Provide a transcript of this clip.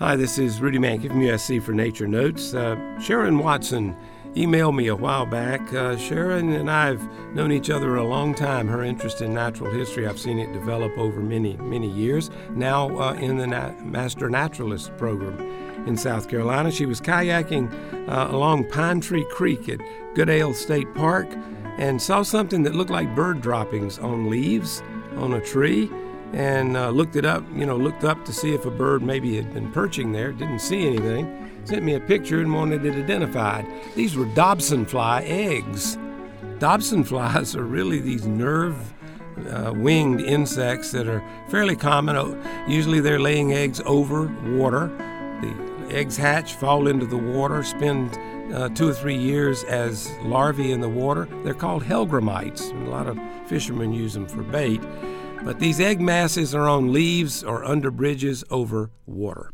Hi, this is Rudy Manke from USC for Nature Notes. Sharon Watson emailed me a while back. Sharon and I have known each other a long time. Her interest in natural history, I've seen it develop over many, many years. Now in the Master Naturalist program in South Carolina. She was kayaking along Pine Tree Creek at Goodale State Park and saw something that looked like bird droppings on leaves on a tree. And looked up to see if a bird maybe had been perching there. Didn't see anything. Sent me a picture and wanted it identified. These were Dobson fly eggs. Dobson flies are really these nerve-winged insects that are fairly common. Usually they're laying eggs over water. The eggs hatch, fall into the water, spend 2 or 3 years as larvae in the water. They're called hellgrammites. A lot of fishermen use them for bait. But these egg masses are on leaves or under bridges over water.